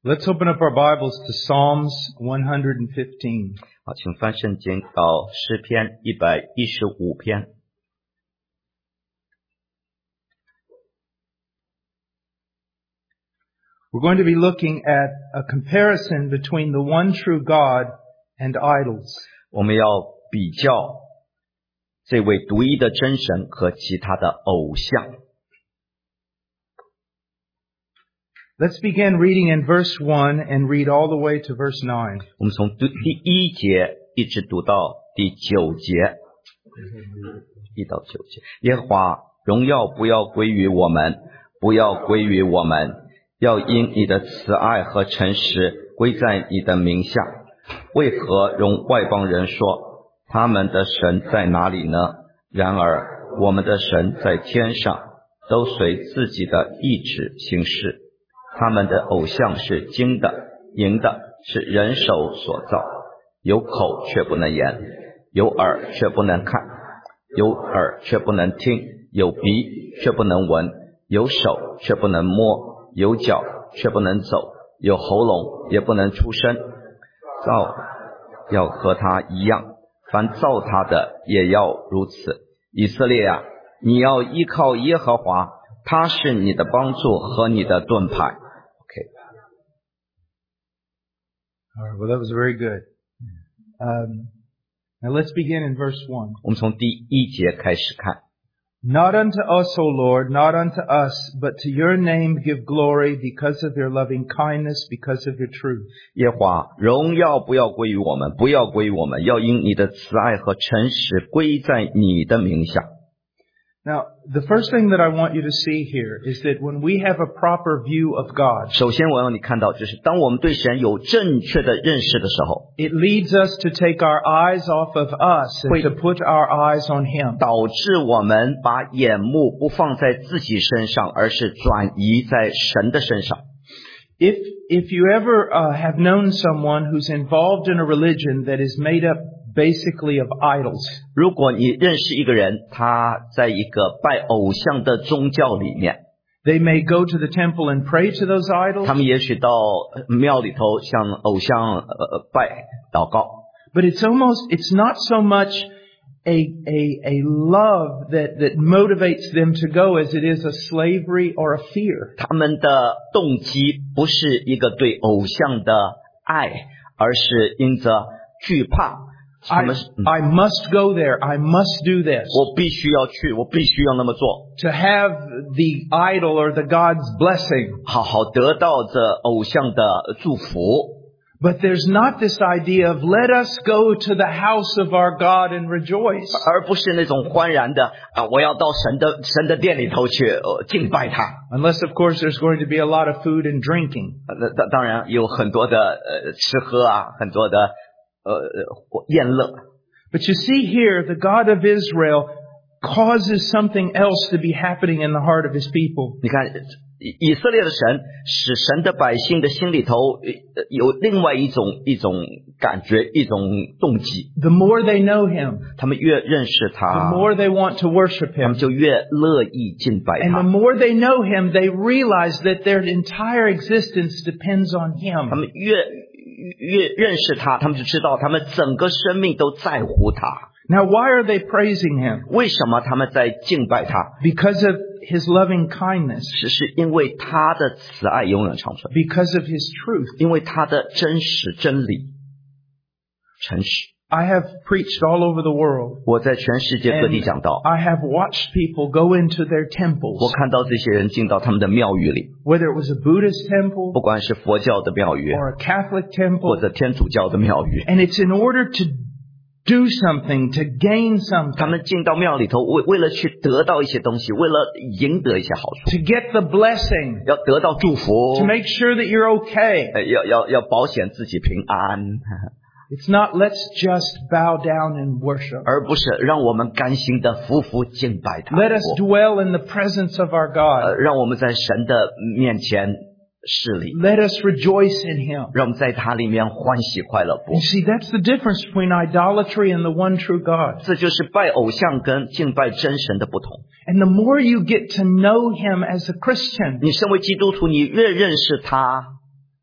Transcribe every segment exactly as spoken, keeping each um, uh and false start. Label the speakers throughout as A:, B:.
A: Let's open up our Bibles to Psalms one fifteen.
B: 好，请翻圣经到诗篇一百一十五篇。
A: We're going to be looking at a comparison between the one true God and idols.
B: 我们要比较这位独一的真神和其他的偶像。
A: Let's begin reading in verse one and read all the way to verse nine.
B: 我们从第一节一直读到第九节，一到九节。耶和华，荣耀不要归于我们，不要归于我们，要因你的慈爱和诚实归在你的名下。为何容外邦人说，他们的神在哪里呢？然而我们的神在天上，都随自己的意志行事。他们的偶像是金的、银的，是人手所造，有口却不能言，有耳却不能看，有耳却不能听，有鼻却不能闻，有手却不能摸，有脚却不能走，有喉咙也不能出声。造要和他一样，凡造他的也要如此。以色列啊，你要依靠耶和华，他是你的帮助和你的盾牌。
A: All right, well, that was very good. Um, now let's begin in verse one.
B: 我们从第一节开始看。
A: Not unto us, O Lord, not unto us, but to your name give glory because of your loving kindness, because of your truth.
B: 耶和华，荣耀不要归于我们，不要归于我们，要因你的慈爱和诚实归在你的名下。
A: Now, the first thing that I want you to see here is that when we have a proper view of God,
B: 首先我要你看到，就是当我们对神有正确的认识的时候，
A: it leads us to take our eyes off of us and to put our eyes on Him.
B: 导致我们把眼目不放在自己身上，而是转移在神的身上。
A: If if you ever uh, have known someone who's involved in a religion that is made up basically of idols,
B: 如果你认识一个人，他在一个拜偶像的宗教里面，
A: they may go to the temple and pray to those idols,
B: 他们也许到庙里头向偶像呃拜祷告。
A: but it's almost it's not so much a a a love that that motivates them to go as it is a slavery or a fear.
B: 他们的动机不是一个对偶像的爱，而是因着惧怕。
A: I, I must go there. I must do this.
B: 我必须要去，我必须要那么做。
A: To have the idol or the God's blessing.
B: 好好得到这偶像的祝福。
A: But there's not this idea of let us go to the house of our God and rejoice.
B: 而不是那种欢然的啊，我要到神的神的殿里头去、呃、敬拜他。
A: Unless of course there's going to be a lot of food and drinking.
B: 呃，当当然有很多的呃吃喝啊，很多的呃宴乐。
A: But you see here, the God of Israel causes something else to be happening in the heart of His people.
B: 你看，以色列的神使神的百姓的心里头有另外一种一种感觉，一种动机。
A: The more they know Him,
B: 他们越认识
A: the
B: 他，
A: more they want to worship
B: 他们
A: Him.
B: 就越乐意敬拜
A: And the
B: 他。
A: more they know Him, they realize that their entire existence depends on
B: 他
A: Him.
B: 们越越认识他，他们就知道他们整个生命都在乎他。
A: Now, why are they praising Him?
B: 为什么他们在敬拜他？
A: Because of His loving kindness,
B: 是是因为他的慈爱永远长存，
A: because of His truth.
B: 因为他的真实真理诚实。
A: I have preached all over the world.
B: 我在全世界各地
A: And
B: 讲道，
A: I have watched people go into their
B: 我
A: temples,
B: 看到这些人进到他们的庙宇里，
A: whether it was a Buddhist
B: 不
A: temple
B: 管是佛教的庙宇
A: or a Catholic
B: 或
A: temple,
B: 者天主教的庙宇，
A: and it's in order to do something, to gain
B: 他
A: something,
B: 们进到庙里头，为为了去得到一些东西，为了赢得一些好处，
A: to get the blessing,
B: 要得到祝福
A: to，make sure that you're okay.
B: 呃要要要保险自己平安，
A: It's not let's just bow down and worship.
B: 而不是让我们甘心的服服敬拜他。
A: Let us dwell in the presence of our
B: 呃
A: God.
B: 让我们在神的面前势力，
A: Let us rejoice in Him.
B: 让我们在他里面欢喜快乐。
A: You see, that's the difference between idolatry and the one true God.
B: 这就是拜偶像跟敬拜真神的不同。
A: And the more you get to know Him as a Christian,
B: 你身为基督徒，你越认识他，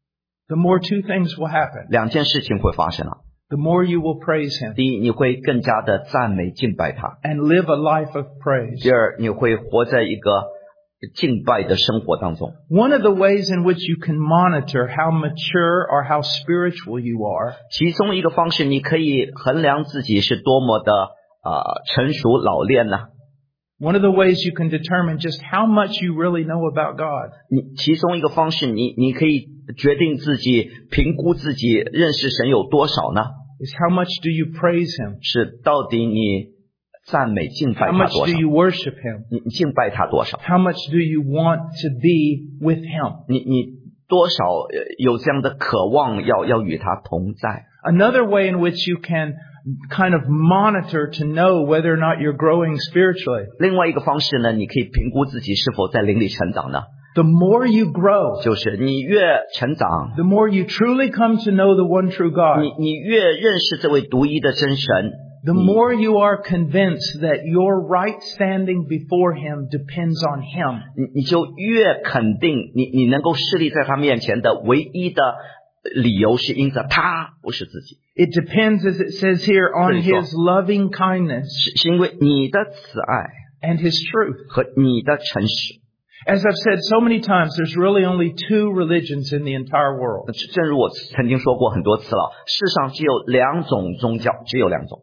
A: the more two things will happen.
B: 两件事情会发生了。
A: The more you will praise Him
B: 第一，你会更加的赞美敬拜他；
A: and live a life of praise.
B: 第二，你会活在一个敬拜的生活当中。
A: One of the ways in which you can monitor how mature or how spiritual you are
B: 其中一个方式，你可以衡量自己是多么的呃成熟老练呢、啊。
A: One of the ways you can determine just how much you really know about God
B: 你其中一个方式，你你可以决定自己评估自己认识神有多少呢？
A: is how much do you praise Him?
B: 是到底你赞美敬拜
A: How
B: 他
A: much
B: 多
A: do
B: 少？
A: you worship Him?
B: 你你敬拜他多少？
A: How much do you want to be with Him?
B: 你你多少呃有这样的渴望要要与他同在？
A: Another way in which you can kind of monitor to know whether or not you're growing spiritually.
B: 另外一个方式呢，你可以评估自己是否在灵里成长呢？
A: The more you grow,
B: 就是你越成长，
A: the more you truly come to know the one true
B: 你
A: God,
B: 你越认识这位独一的真神，
A: the more you are convinced that your right standing before Him depends on Him.
B: 你你就越肯定你你能够侍立在他面前的唯一的理由是因着他，不是自己，
A: It depends, as it says here, on
B: 这里说。
A: His loving kindness
B: 是是因为你的慈爱
A: and His truth.
B: 和你的诚实。
A: As I've said so many times, there's really only two religions in the entire world.
B: 正如我曾经说过很多次了，世上只有两种宗教，只有两种。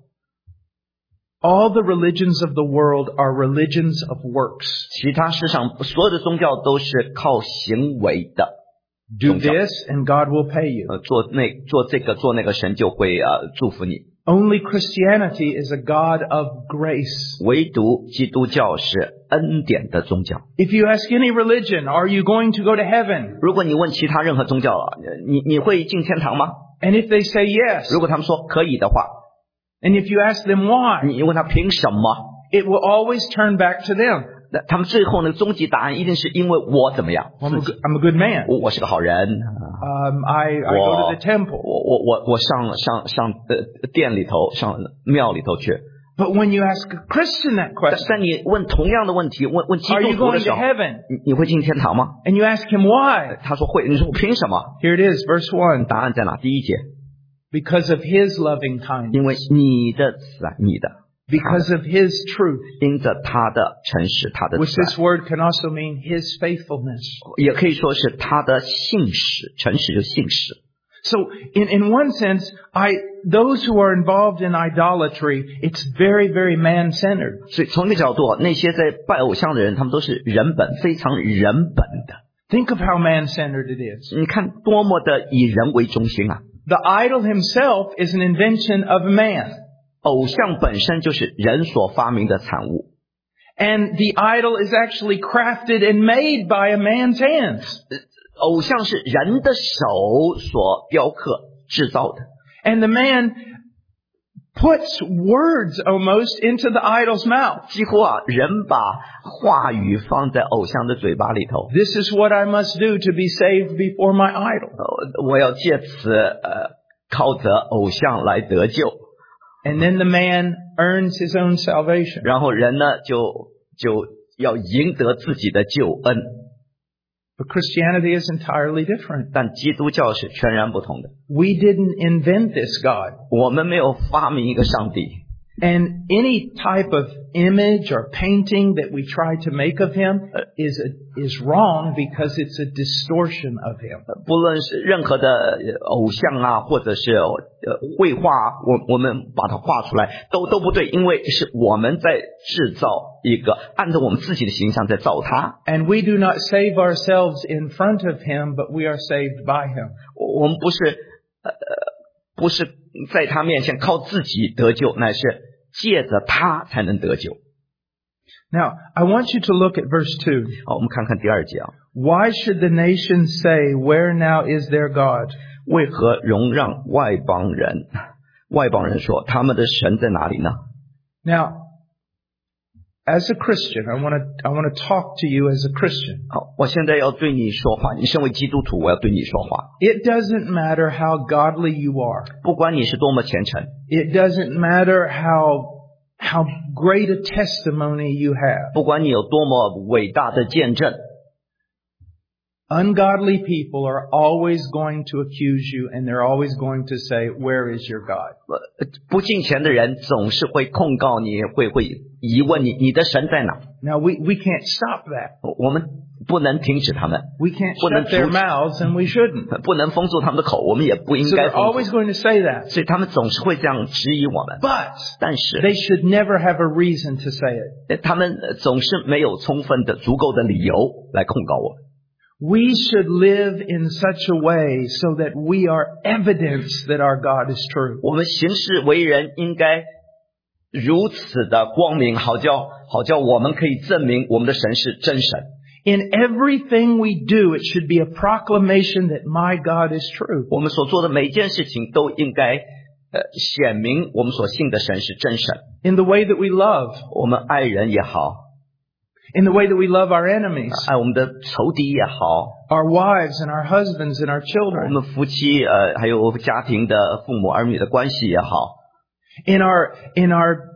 A: All the religions of the world are religions of works.
B: 其他世上所有的宗教都是靠行为的。
A: Do
B: 宗教
A: this and God will pay you.
B: 呃，做那做这个做那个，神就会呃祝福你。
A: Only Christianity is a God of grace.
B: 唯独基督教是恩典的宗教。
A: If you ask any religion, are you going to go to heaven?
B: 如果你问其他任何宗教啊，你你会进天堂吗？
A: And if they say yes,
B: 如果他们说可以的话，
A: and if you ask them why,
B: 你问他凭什么？
A: it will always turn back to them.
B: 那他们最后那个终极答案一定是因为我怎么样？
A: I'm a, good, I'm a good man.
B: 我我是个好人，
A: Um, I, I go to the temple.
B: 我我我我上上上呃店里头上庙里头去。
A: But when you ask a Christian that
B: 但
A: question,
B: 但你问同样的问题，问问基
A: are
B: 督
A: you
B: 徒的
A: going
B: 时
A: to
B: 候，
A: heaven?
B: 你你会进天堂吗？
A: And you ask him why?
B: 他说会。你说我凭什么？
A: Here it is, verse one.
B: 答案在哪？第一节，
A: Because of His loving
B: 因为
A: kindness.
B: 你的慈爱，你的，
A: Because of His truth.
B: 因着他的诚实，他的
A: Which
B: 慈
A: this
B: 爱，
A: word can also mean His faithfulness.
B: 也可以说是他的信实，诚实就信实。
A: So in, in one sense, I, those who are involved in idolatry, it's very, very man-centered.
B: 所以从这个角度，那些在拜偶像的人，他们都是人本，非常人本的。
A: Think of how man-centered it is.
B: 你看多么的以人为中心啊！
A: The idol himself is an invention of man.
B: 偶像本身就是人所发明的产物，
A: And the idol is actually crafted and made by a man's hands.
B: 偶像是人的手所雕刻制造的。
A: And the man puts words almost into the idol's mouth.
B: 几乎啊，人把话语放在偶像的嘴巴里头。
A: This is what I must do to be saved before my idol.
B: 呃我要借此呃，靠着偶像来得救。
A: And then the man earns his own salvation.
B: 然后人呢，就就要赢得自己的救恩。
A: But Christianity is entirely different.
B: 但基督教是全然不同的。
A: We didn't invent this God.
B: 我们没有发明一个上帝。
A: And any type of image or painting that we try to make of him is a, is wrong because it's a distortion of him.
B: 不论是任何的呃偶像啊，或者是呃绘画，我我们把它画出来都都不对，因为是我们在制造一个按照我们自己的形象在造它。
A: And we do not save ourselves in front of him, but we are saved by him.
B: 我们不是呃不是在他面前靠自己得救，乃是借着他才能得救。
A: Now, I want you to look at verse two.
B: 好，我们看看第二节啊，
A: Why should the nations say, where now is their God?
B: 为何容让外邦人？外邦人说他们的神在哪里呢？
A: Now, as a Christian, I want to, I want to talk to you as a Christian.
B: 好，我现在要对你说话。你身为基督徒，我要对你说话。
A: It doesn't matter how godly you are.
B: 不管你是多么虔诚，
A: It doesn't matter how, how great a testimony you have.
B: 不管你有多么伟大的见证，
A: Ungodly people are always going to accuse you, and they're always going to say, "Where is your God?"
B: 不敬虔的人总是会控告你，会会疑问你，你的神在哪？
A: Now we we can't stop that.
B: 我们不能停止他们，
A: We can't
B: 不能
A: shut their
B: 阻止，
A: mouths, and we shouldn't.
B: 不能封住他们的口，我们也不应
A: So
B: 该
A: they're
B: 封
A: always
B: 住，
A: going to say that.
B: 所以他们总是会这样质疑我们。
A: But
B: 但是
A: they should never have a reason to say it.
B: 他们总是没有充分的、足够的理由来控告我们。
A: We should live in such a way so that we are evidence that our God is true.
B: 我们行事为人应该如此的光明，好叫好叫我们可以证明我们的神是真神。
A: In everything we do, it should be a proclamation that my God is true.
B: 我们所做的每一件事情都应该呃显明我们所信的神是真神。
A: In the way that we love,
B: 我们爱人也好，
A: in the way that we love our enemies,
B: 爱我们的仇敌也好，
A: our wives and our husbands and our
B: 我
A: children,
B: 们夫妻呃还有家庭的父母儿女的关系也好，
A: in our, in our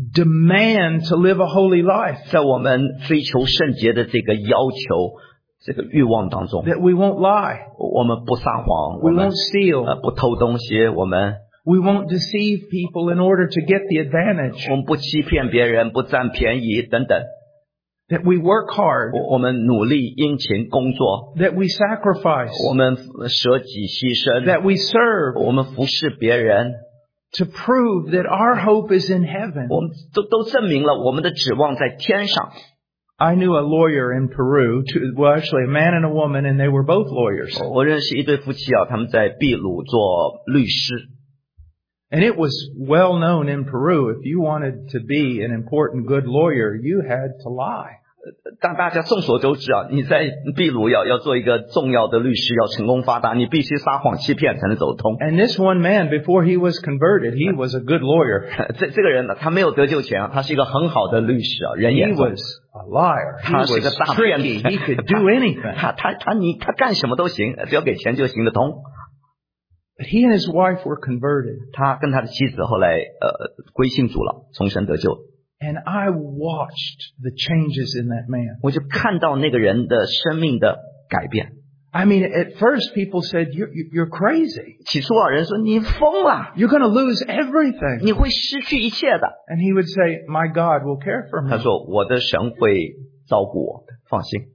A: demand to live a holy life,
B: 在我们追求圣洁的这个要求、这个欲望当中，
A: that we won't lie,
B: 我们不撒谎，我
A: we
B: 们
A: won't steal,
B: 呃不偷东西，我们
A: we won't deceive people in order to get the advantage,
B: 我们不欺骗别人，不占便宜等等。
A: that we work hard,
B: 我我们努力殷勤工作，
A: that we sacrifice,
B: 我们舍己牺牲，
A: that we serve,
B: 我们服侍别人，
A: to prove that our hope is in heaven.
B: 我们都都证明了我们的指望在天上。
A: I knew a lawyer in Peru, two, well actually a man and a woman, and they were both lawyers.
B: 我认识一对夫妻啊，他们在秘鲁做律师。
A: And it was well known in Peru, if you wanted to be an important good lawyer, you had to lie.
B: 但大家众所周知啊，你在秘鲁要要做一个重要的律师，要成功发达，你必须撒谎欺骗才能走得通。
A: And this one man, before he was converted, he was a good lawyer.
B: 这这个人呢，他没有得救前啊，他是一个很好的律师啊，人
A: He
B: 眼中
A: was a liar. He
B: 他是
A: was
B: 个大骗
A: tricky.
B: 子，
A: He could do anything.
B: 他他他你他干什么都行，只要给钱就行得通。
A: But he and his wife were converted.
B: 他跟他的妻子后来呃归信主了，重生得救。
A: And I watched the changes in that man.
B: 我就看到那个人的生命的改变。
A: I mean, at first people said, you're, you're crazy.
B: 起初啊，人说你疯了，
A: You're going to lose everything.
B: 你会失去一切的。
A: And he would say, my God will care for
B: 他
A: me.
B: 说我的神会照顾我的，放心。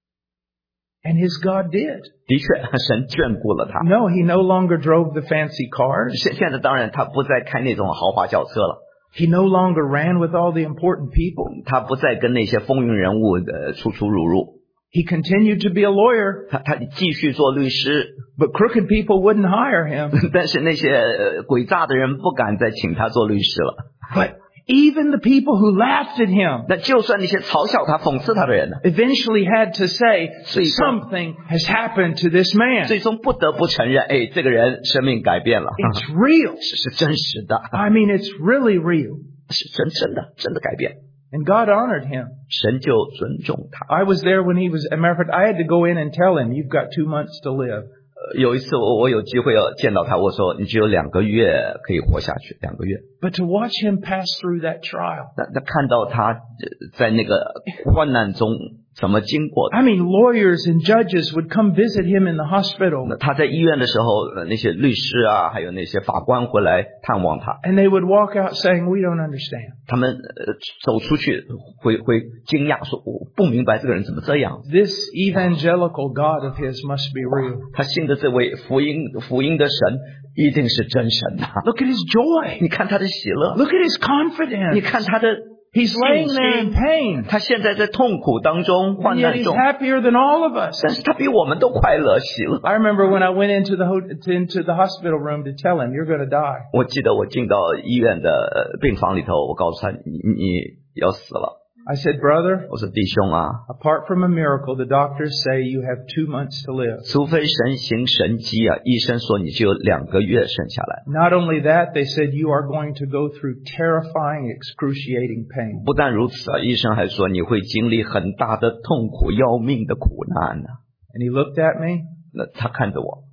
A: And his God did.
B: 的确，神眷顾了他。
A: No, he no longer drove the fancy cars.
B: 现现在当然他不再开那种豪华轿车了，
A: He no longer ran with all the important people.
B: 他不再跟那些风云人物的出出入入，
A: He continued to be a lawyer,
B: 他他继续做律师，
A: but crooked people wouldn't hire him.
B: 但是那些呃诡诈的人不敢再请他做律师了。
A: But even the people who laughed at him
B: 那就算那些嘲笑他、讽刺他的人呢，
A: eventually had to say,
B: So you-
A: something has happened to this man.
B: 最终不得不承认，哎，这个人生命改变了，
A: It's real.
B: 是是真实的，
A: I mean, it's really real.
B: 是真真的真的改变，
A: And God honored him.
B: 神就尊重他。
A: I was there when he was, as a matter of fact, I had to go in and tell him, you've got two months to live.
B: 呃有一次我我有机会要见到他，我说你只有两个月可以活下去，两个月。
A: But to watch him pass through that trial.
B: 那那看到他呃在那个患难中怎么经过的，
A: I mean, lawyers and judges would come visit him in the hospital,
B: 那他在医院的时候，呃那些律师啊，还有那些法官回来探望他，
A: and they would walk out saying, we don't understand.
B: 他们呃走出去会会惊讶说，我不明白这个人怎么这样。
A: This evangelical God of his must be real.
B: 他信的这位福音福音的神一定是真神呐、
A: Look at his joy.
B: 你看他的喜乐，
A: Look at his
B: 你
A: confidence.
B: 看他的
A: He's laying there in
B: 信心，
A: pain.
B: 他现在在痛苦当中、
A: And
B: 患
A: yet
B: 难
A: he's
B: 中，
A: happier than all of us.
B: 但是他比我们都快乐喜乐。
A: I remember when I went into the ho- to, into the hospital room to tell him, you're going to die.
B: 我记得我进到医院的呃病房里头，我告诉他，你你要死了。
A: I said, brother,
B: 我说弟兄啊，
A: apart from a miracle, the doctors say you have two months to live.
B: 除非神行神迹啊，医生说你就有两个月剩下来。
A: Not only that, they said you are going to go through terrifying, excruciating pain.
B: 不但如此啊，医生还说你会经历很大的痛苦、要命的苦难呢、
A: And he looked at me
B: 那他看着我，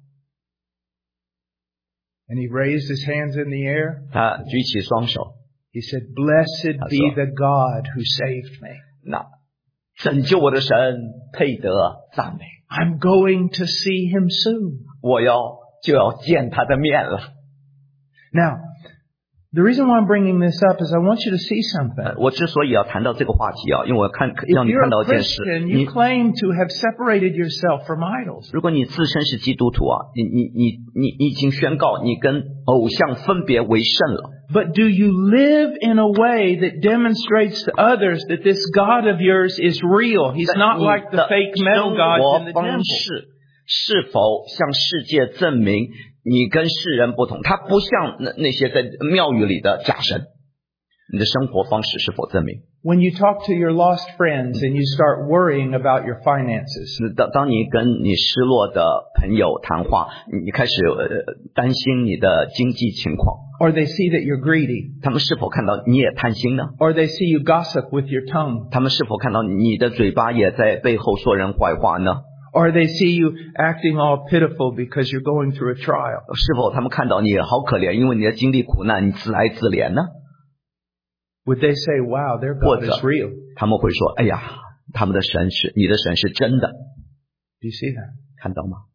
A: and he raised his hands in the air.
B: 他举起双手，
A: He said, blessed be the God who saved me.
B: 那拯救我的神配得赞美。
A: I'm going to see him soon.
B: 我要就要见他的面了。
A: Now, the reason why I'm bringing this up is I want you to see something.
B: 我之所以要谈到这个话题啊，因为我看
A: If
B: 让你
A: you're
B: 看到
A: a
B: 一件事。
A: Christian,
B: 你
A: you claim to have separated yourself from idols.
B: 如果你自身是基督徒啊，你你你你你已经宣告你跟偶像分别为圣了。
A: But do you live in a way that demonstrates to others that this God of yours is real? He's not like the fake metal gods in the
B: 生活方
A: temple.
B: 式是否向世界证明你跟世人不同？他不像那那些在庙宇里的假神。你的生活方式是否证明？
A: When you talk to your lost friends and you start worrying about your finances,
B: 当当你跟你失落的朋友谈话，你开始呃担心你的经济情况，
A: or they see that you're greedy,
B: 他们是否看到你也贪心呢？
A: or they see you gossip with your tongue,
B: 他们是否看到你的嘴巴也在背后说人坏话呢？
A: or they see you acting all pitiful because you're going through a trial?
B: 是否他们看到你好可怜，因为你的经历苦难，你自哀自怜呢？
A: Would they say, wow, their
B: 或
A: God
B: 者
A: is real?
B: 他们会说：“哎呀，他们的神是你的神是真的。”
A: Do you see that?
B: 看到吗？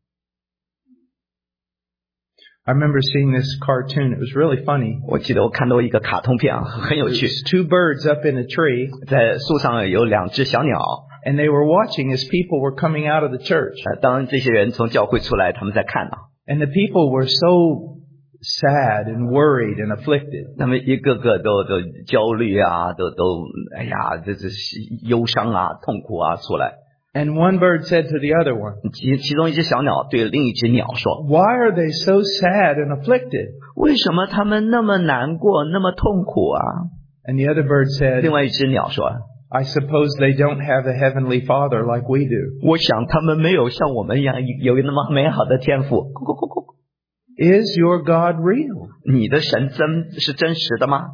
A: I remember seeing this cartoon. It was really funny.
B: 我记得我看到一个卡通片啊，很有趣。
A: There's two birds up in a tree,
B: 在树上有两只小鸟，
A: and they were watching as people were coming out of the church.
B: 呃，当这些人从教会出来，他们在看啊，
A: And the people were so sad and worried and afflicted.
B: 他们一个个都都焦虑啊，都都哎呀，这这忧伤啊、痛苦啊出来。
A: And one bird said to the other one,
B: 其其中一只小鸟对另一只鸟说
A: why are they so sad and afflicted?：“
B: 为什么他们那么难过，那么痛苦啊
A: And the other bird？” said,
B: 另外一只鸟说
A: I suppose they don't have a heavenly father like we do.：“
B: 我想他们没有像我们一样有那么美好的天赋。”
A: Is your God real?
B: 你的神真是真实的吗？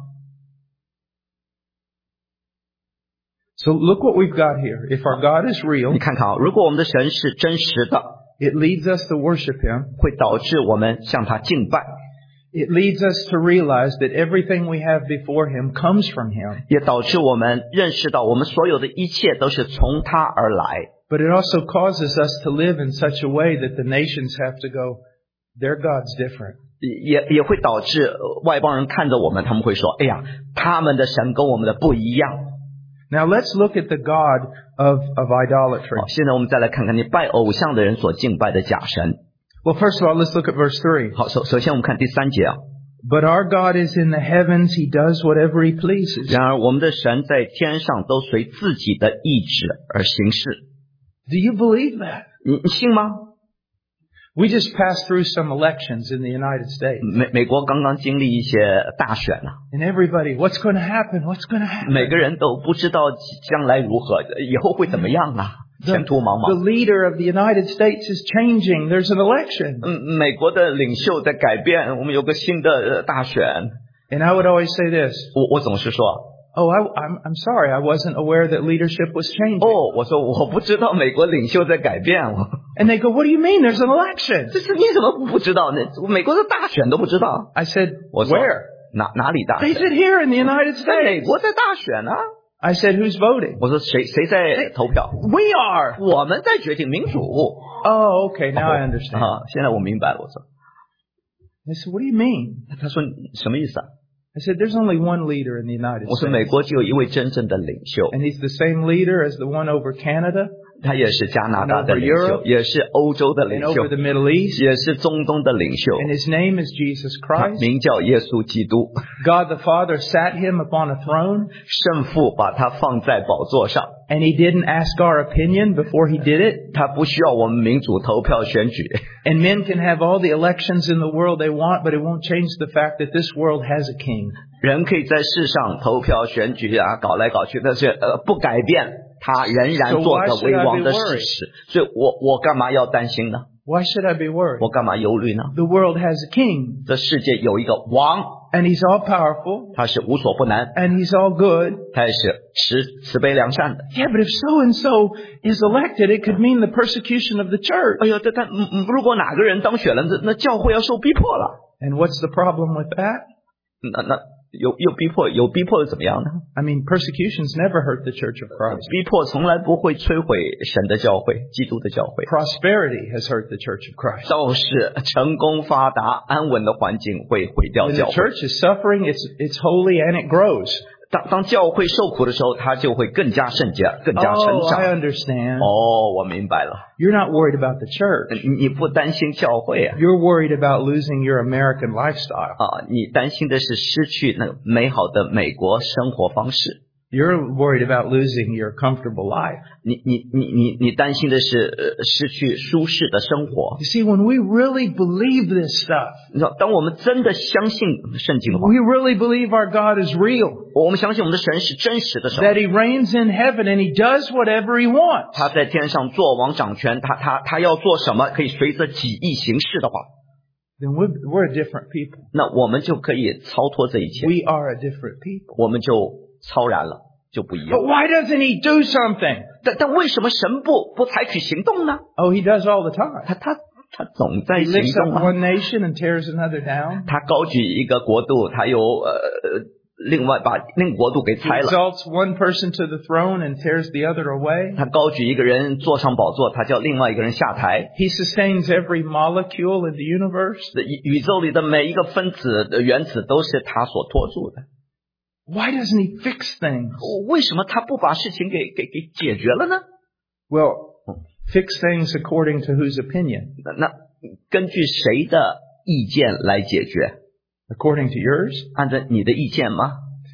A: So look what we've got here. If our God is real,
B: 你看看啊，如果我们的神是真实的，
A: it leads us to worship Him.
B: 会导致我们向他敬拜，
A: It leads us to realize that everything we have before Him comes from Him.
B: 也导致我们认识到我们所有的一切都是从他而来。
A: But it also causes us to live in such a way that the nations have to go, their God's different.
B: 也也会导致外邦人看着我们，他们会说：“哎呀，他们的神跟我们的不一样。”
A: Now let's look at the God of, of idolatry.
B: 好，现在我们再来看看你拜偶像的人所敬拜的假神。
A: Well, first of all, let's look at verse three.
B: 好，首首先我们看第三节啊。
A: But our God is in the heavens. He does whatever He pleases.
B: 然而我们的神在天上都随自己的意志而行事。
A: Do you believe that?
B: 你你信吗？
A: We just passed through some elections in the United States.
B: 美美国刚刚经历一些大选啊，
A: And everybody, what's going to happen? What's going to
B: 每
A: happen?
B: 个人都不知道将来如何，以后会怎么样啊？
A: The,
B: 前途茫
A: the
B: 茫。
A: leader of the United States is changing. There's an election.
B: 嗯，美国的领袖在改变，我们有个新的呃大选。
A: And I would always say this.
B: 我我总是说，
A: Oh, I, I'm, I'm sorry. I wasn't aware that leadership was changing.
B: 哦，我说我不知道美国领袖在改变。
A: And they go, what do you mean? There's an election.
B: 这是你怎么不知道呢？美国的大选都不知道。
A: I said,
B: 我说
A: where?
B: 哪哪里大
A: They
B: 选？
A: said here in the United
B: 在美
A: States.
B: 国在大选啊！
A: I said, who's voting?
B: 我说谁谁在投票？
A: We are.
B: 我们在决定民主。
A: Oh, okay. Now I understand.
B: 啊，现在我明白了。我说，
A: I said, what do you mean?
B: 他说什么意思啊？
A: I said, there's only one leader in the United
B: 我说美
A: States.
B: 国只有一位真正的领袖，
A: And he's the same leader as the one over Canada
B: 他也是加拿大的领
A: And over
B: 袖，
A: Europe
B: 也是欧洲的领
A: and
B: 袖
A: over，the Middle East.
B: 也是中东的领袖。
A: And his name is Jesus
B: 他
A: Christ.
B: 名叫耶稣基督，
A: God the Father sat him upon a throne.
B: 圣父把他放在宝座上，
A: And he didn't ask our opinion before he did it.
B: 他不需要我们民主投票选举。
A: And men can have all the elections in the world they want, but it won't change the fact that this world has a king.
B: 人可以在世上投票选举啊，搞来搞去，但是呃不改变他仍然做着为王的事实。所以我我干嘛要担心呢？
A: Why should I be worried?
B: 我干嘛忧虑呢？
A: The world has a king.
B: 这世界有一个王，
A: And he's all powerful.
B: 他是无所不能，
A: And he's all good.
B: 他也是慈慈悲良善的。
A: Yeah, but if so and so is elected, it could mean the persecution of the church.
B: 哎呦，这但嗯嗯，如果哪个人当选了，那那教会要受逼迫了。
A: And what's the problem with that?
B: 那那有有逼迫，有逼迫又怎么样呢？
A: I mean, persecutions never hurt the Church of Christ.
B: 逼迫从来不会摧毁神的教会，基督的教会。
A: Prosperity has hurt the Church of Christ.
B: 倒是成功发达安稳的环境会毁掉
A: When
B: 教
A: the
B: 会。
A: church is suffering, it's it's holy and it grows.
B: 当当教会受苦的时候，它就会更加圣洁，更加成
A: Oh,
B: 长。
A: I understand.
B: 哦，我明白了，
A: You're not worried about the church.
B: 你你不担心教会啊？
A: You're worried about losing your American lifestyle.
B: 啊，你担心的是失去那美好的美国生活方式。
A: You're worried about losing your comfortable life.
B: 你你你你你担心的是呃失去舒适的生活。
A: You see, when we really believe this stuff,
B: 你知道，当我们真的相信圣经的话，
A: we really believe our God is real,
B: 我们相信我们的神是真实的神，
A: that He reigns in heaven and He does whatever He wants.
B: 他在天上做王掌权，他他他要做什么，可以随着己意行事的话，
A: Then we're, we're a different people.
B: 那我们就可以超脱这一切，
A: We are a different people.
B: 我们就超然了，就不一样
A: But。why doesn't He do something?
B: 但但为什么神不不采取行动呢？
A: Oh, He does all the time.
B: 他他他总在
A: He
B: 行
A: lifts
B: 动
A: up
B: 啊！
A: one nation and tears another down.
B: 他高举一个国度，他又呃呃另外把另一个国度给
A: He
B: 拆了。
A: exalts one person to the throne and tears the other away.
B: 他高举一个人坐上宝座，他叫另外一个人下台。
A: He sustains every molecule in the universe.
B: 宇宇宙里的每一个分子的原子都是他所托住的。
A: Why doesn't He fix things?
B: 为什么他不把事情给给给解决了呢？
A: Well, fix things according to whose opinion?
B: 那那根据谁的意见来解决？
A: According to yours?
B: 按照你的意见吗？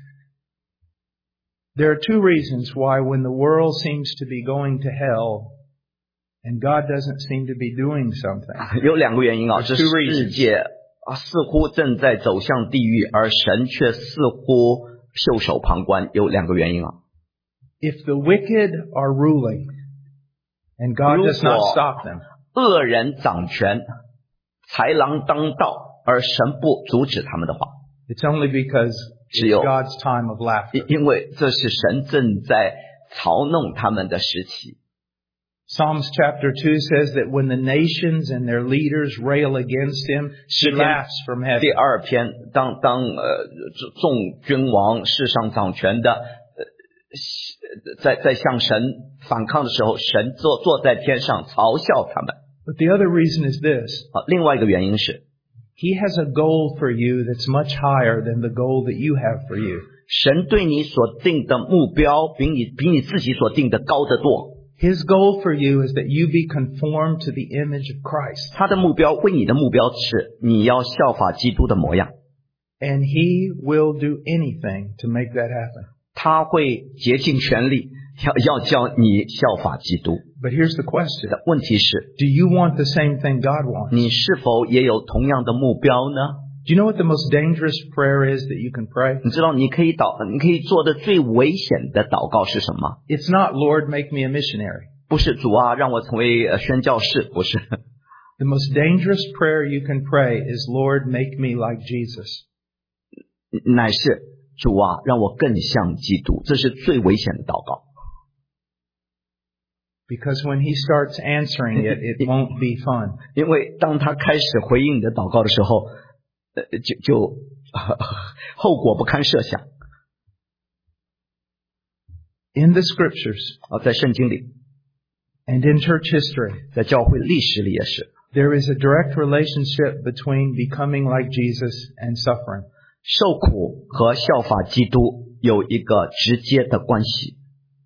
A: There are two reasons why when the world seems to be going to hell and God doesn't seem to be doing something.
B: 有两个原因啊，
A: There's
B: 这
A: two
B: 世
A: reasons.
B: 界啊似乎正在走向地狱，而神却似乎袖手旁观。有两个原因啊。
A: If the wicked are ruling and God does not stop them,
B: 恶人掌权，豺狼当道，而神不阻止他们的话，
A: it's only because
B: 只
A: it's
B: 有
A: God's time of laughter.
B: 因因为这是神正在嘲弄他们的时期。
A: Psalms chapter two says that when the nations and their leaders rail against Him, He laughs from
B: 第
A: heaven.
B: 二篇，当当呃众君王世上掌权的，呃在在向神反抗的时候，神坐坐在天上嘲笑他们。
A: But the other reason is this.
B: 啊，另外一个原因是，
A: He has a goal for you that's much higher than the goal that you have for you.
B: 神对你所定的目标比你比你自己所定的高得多。
A: His goal for you is that you be conformed to the image of Christ.
B: 他的目标为你的目标是你要效法基督的模样，
A: And He will do anything to make that happen.
B: 他会竭尽全力要要叫你效法基督。
A: But here's the question.
B: 的问题是，
A: Do you want the same thing God wants?
B: 你是否也有同样的目标呢？
A: Do you know what the most dangerous prayer is that you can pray?
B: 你知道你可以祷，你可以做的最危险的祷告是什么？
A: It's not, Lord, make me a missionary.
B: 不是主啊，让我成为呃宣教士，不是。
A: The most dangerous prayer you can pray is, Lord, make me like Jesus.
B: 乃是主啊，让我更像基督，这是最危险的祷告。
A: Because when He starts answering it, it won't be fun.
B: 因为当他开始回应你的祷告的时候，呃，就就、呃、后果不堪设想。
A: In the scriptures
B: 啊，在圣经里，
A: and in church history,
B: 在教会历史里也是，
A: there is a direct relationship between becoming like Jesus and suffering.
B: 受苦和效法基督有一个直接的关系。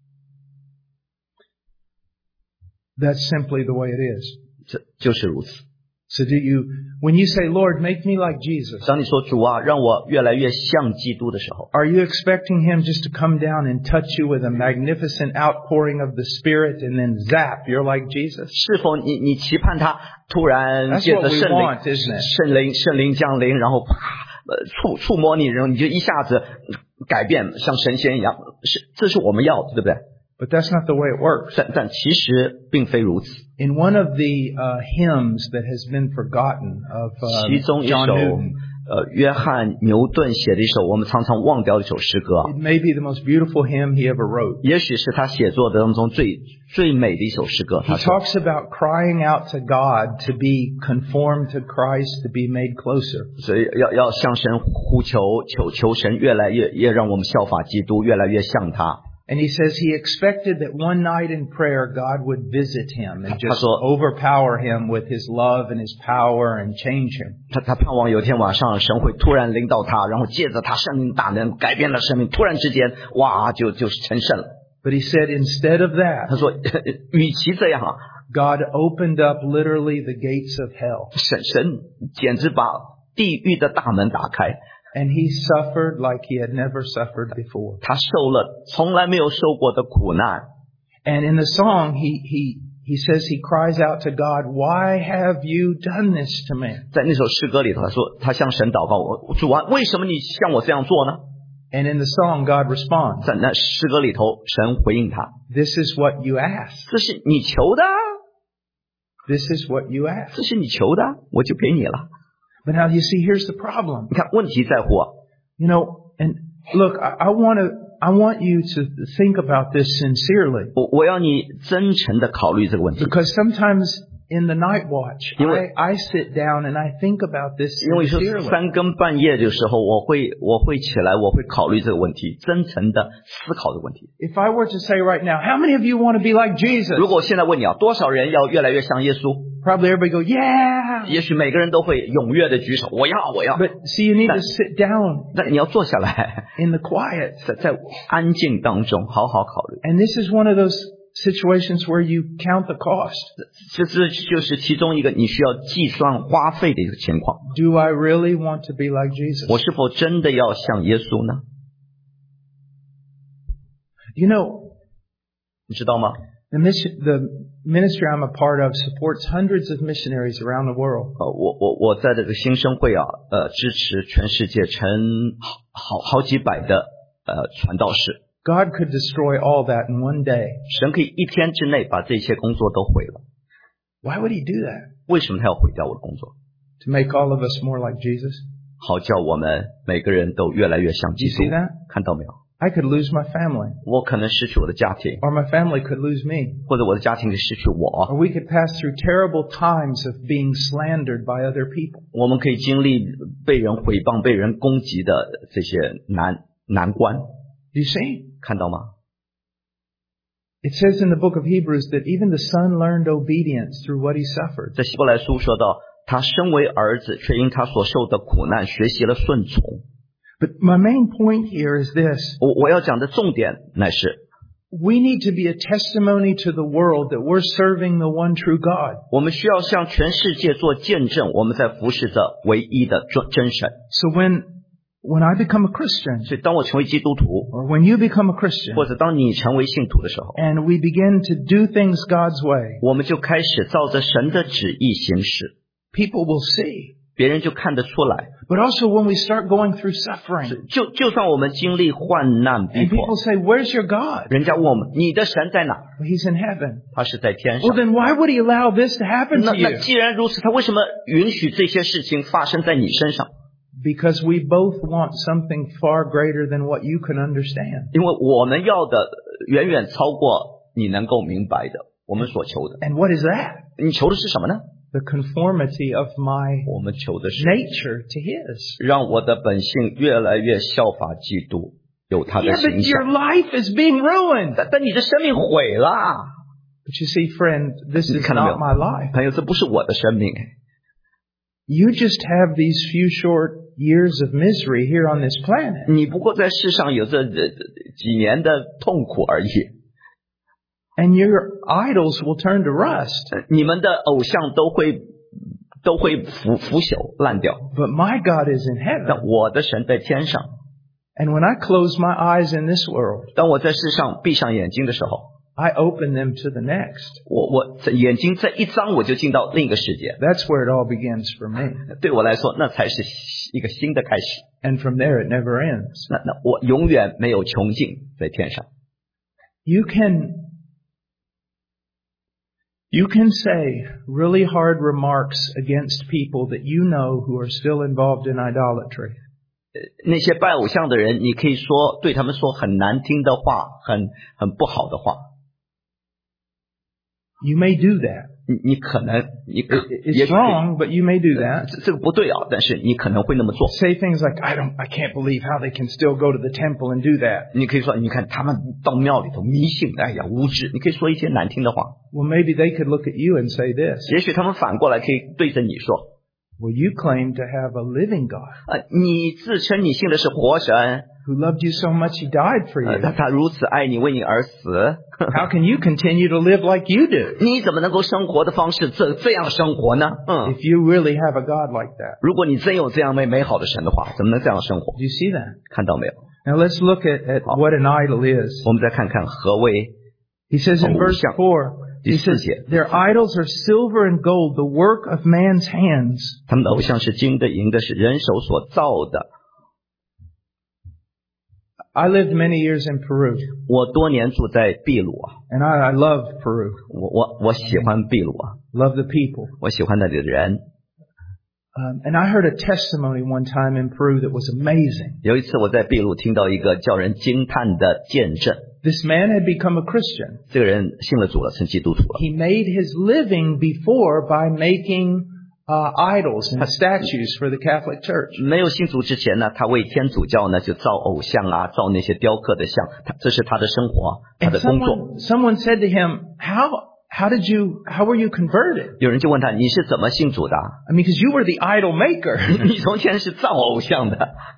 A: That's simply the way it is.
B: 这就是如此。
A: So do you, when you say, Lord, make me like Jesus,
B: 当你说主啊，让我越来越像基督的时候，
A: are you expecting Him just to come down and touch you with a magnificent outpouring of the Spirit and then zap, you're like Jesus?
B: 是否你你期盼他突然
A: That's
B: 借
A: what
B: 着
A: we
B: 圣
A: want,
B: 灵
A: isn't it?
B: 圣灵圣灵降临，然后啪呃触触摸你，然后你就一下子改变，像神仙一样，是这是我们要的，对不对？
A: But that's not the way it works.
B: 但但其实并非如此。
A: In one of the uh, hymns that has been forgotten of uh,
B: 其中一
A: John
B: 首
A: Newton,
B: 呃，约翰牛顿写的一首我们常常忘掉的一首诗歌，
A: It may be the most beautiful hymn he ever wrote.
B: 也许是他写作当中最最美的一首诗歌。
A: He
B: 他说
A: talks about crying out to God to be conformed to Christ, to be made closer.
B: 所以要要向神呼求，求求神越来越越让我们效法基督，越来越像他。
A: And he says he expected that one night in prayer God would visit him and just
B: 他说
A: overpower him with his love and his power and change him.
B: 他他盼望有一天晚上神会突然领导他，然后借着他圣灵大能改变了生命，突然之间哇就就是成圣了。
A: But he said instead of
B: 他
A: that,
B: 说与其这样啊，
A: God opened up literally the gates of hell.
B: 神神简直把地狱的大门打开，
A: And he suffered like he had never suffered before.
B: 他受了从来没有受过的苦难。
A: And in the song, he, he, he says he cries out to God, "Why have you done this to me?"
B: 在那首诗歌里头，他说他向神祷告，我主啊，为什么你向我这样做呢？
A: And in the song, God responds,
B: 在那诗歌里头，神回应他，
A: "This is what you asked.
B: 这是你求的，
A: This is what you asked."
B: 这是你求的，我就给你了。
A: But now you see, here's the problem.
B: 你看问题在乎啊，
A: You know, and look, I, I want to, I want you to think about this sincerely.
B: 我我要你真诚的考虑这个问题，
A: Because sometimes in the night watch,
B: 因为-
A: I, I sit down and I think about this
B: 因为说
A: sincerely.
B: 三更半夜的时候，我会我会起来，我会考虑这个问题，真诚的思考这个问题。
A: If I were to say right now, how many of you want to be like Jesus?
B: 如果我现在问你啊，多少人要越来越像耶稣？
A: Probably everybody go, yeah.
B: 也许每个人都会踊跃的举手，我要，我要。
A: But see, you need to sit down
B: 那你要坐下来，
A: in the quiet.
B: 在在安静当中好好考虑。
A: And this is one of those situations where you count the cost.
B: 这这就是其中一个你需要计算花费的一个情况。
A: Do I really want to be like Jesus?
B: 我是否真的要像耶稣呢？
A: You know,
B: 你知道吗？
A: the mission, the ministry I'm a part of supports hundreds of missionaries around the world.
B: 呃，我我我在这个新生会啊，呃，支持全世界成好好好几百的呃传道士。
A: God could destroy all that in one day.
B: 神可以一天之内把这些工作都毁了。
A: Why would he do that?
B: 为什么他要毁掉我的工作？
A: To make all of us more like Jesus?
B: 好叫我们每个人都越来越像
A: Do
B: 基
A: you
B: 督
A: see。that?
B: 看到没有？
A: I could lose my family,
B: 我可能失去我的家庭，
A: or my family could lose me.
B: 或者我的家庭可以失去
A: Or
B: 我。
A: we could pass through terrible times of being slandered by other people.
B: 我们可以经历被人毁谤、被人攻击的这些难难关，
A: Do you see?
B: 看到吗？
A: It says in the book of Hebrews that even the son learned obedience through what he suffered.
B: 在希伯来书说到，他身为儿子，却因他所受的苦难，学习了顺从。
A: But my main point here is this.
B: 我我要讲的重点乃是，
A: We need to be a testimony to the world that we're serving the one true God.
B: 我们需要向全世界做见证，我们在服侍着唯一的真真神。
A: So when, when I become a Christian,
B: 所以，当我成为基督徒，
A: or when you become a Christian,
B: 或者当你成为信徒的时候，
A: and we begin to do things God's way,
B: 我们就开始照着神的旨意行事，
A: people will see.
B: 别人就看得出来。
A: But also when we start going through suffering,
B: 就就算我们经历患难逼
A: and
B: 迫
A: people，say, "Where's your God?"
B: 人家问我们：“你的神在哪？”
A: Well, He's in heaven.
B: 他是在天
A: Well,
B: 上。
A: then why would He allow this to happen
B: 那
A: to
B: 那
A: you?
B: 既然如此，他为什么允许这些事情发生在你身上？
A: Because we both want something far greater than what you can understand.
B: 因为我们要的远远超过你能够明白的，我们所求的。
A: And what is that?
B: 你求的是什么呢？
A: The conformity of my
B: 我们求的是
A: nature to His.
B: 让我的本性越来越效法基督，有他的
A: Yeah, but
B: 形
A: your
B: 象。
A: life is being ruined.
B: 但但你的生命毁了，
A: But you see, friend, this
B: 你
A: is
B: 看到没
A: not
B: 有
A: my life.
B: 朋友，这不是我的生命。
A: You just have these few short years of misery here on this planet.
B: 你不过在世上有这这几年的痛苦而已。
A: And your idols will turn to rust.
B: 你们的偶像都会都会腐腐朽烂掉，
A: But my God is in
B: 但
A: heaven.
B: 我的神在天上。
A: And when I close my eyes in this world,
B: 当我在世上闭上眼睛的时候，
A: I open them to the next.
B: 我我这眼睛这一张我就进到另一个世界。
A: That's where it all begins for me.
B: 对我来说，那才是一个新的开始。
A: And from there, it never ends.
B: 那那我永远没有穷尽在天上。
A: You can, You can say really hard remarks against people that you know who are still involved in idolatry.
B: 那些拜偶像的人，你可以说对他们说很难听的话，很很不好的话。
A: You may do that.
B: 你你可能你可
A: It's wrong, but you may do that.
B: 这这个不对啊，但是你可能会那么做。
A: Say things like, I don't, I can't believe how they can still go to the temple and do that.
B: 你可以说，你看他们到庙里头迷信，哎呀无知。你可以说一些难听的话。
A: Well, maybe they could look at you and say this.
B: 也许他们反过来可以对着你说。
A: Well, you claim to have a living God.
B: 呃，你自称你信的是活神。
A: Who loved you so much he died for
B: 呃，
A: you.
B: 他他如此爱你，为你而死。
A: How can you continue to live like you do?
B: 你怎么能够生活的方式这这样生活呢？嗯，
A: If you really have a God like that.
B: 如果你真有这样美美好的神的话，怎么能这样生活？
A: Do you see that?
B: 看到没有？
A: Now let's look at, at what an idol is.
B: 我们再看看何为
A: He says in verse
B: 偶像。
A: four, he
B: 第四
A: says,
B: 节，
A: their idols are silver and gold, the work of man's hands.
B: 他们的偶像是金的、银的，是人手所造的。
A: I lived many years in Peru,
B: 我多年住在秘鲁啊，
A: and I, I love Peru.
B: 我我我喜欢秘鲁啊，
A: Love the people.
B: 我喜欢那里的人。
A: Um, and I heard a testimony one time in Peru that was amazing.
B: 有一次我在秘鲁听到一个叫人惊叹的见证，
A: This man had become a Christian.
B: 这个人信了主了，成基督徒了。
A: He made his living before by making uh, idols and statues for the Catholic Church.
B: 没有信主之前呢，他为天主教呢就造偶像啊，造那些雕刻的像，他这是他的生活，他
A: And
B: 的工作。
A: someone, someone said to him, how, how did you, how were you converted?
B: 有人就问他，你是怎么信主的啊？
A: I mean, because you were the idol maker.
B: 你从前是造偶像的。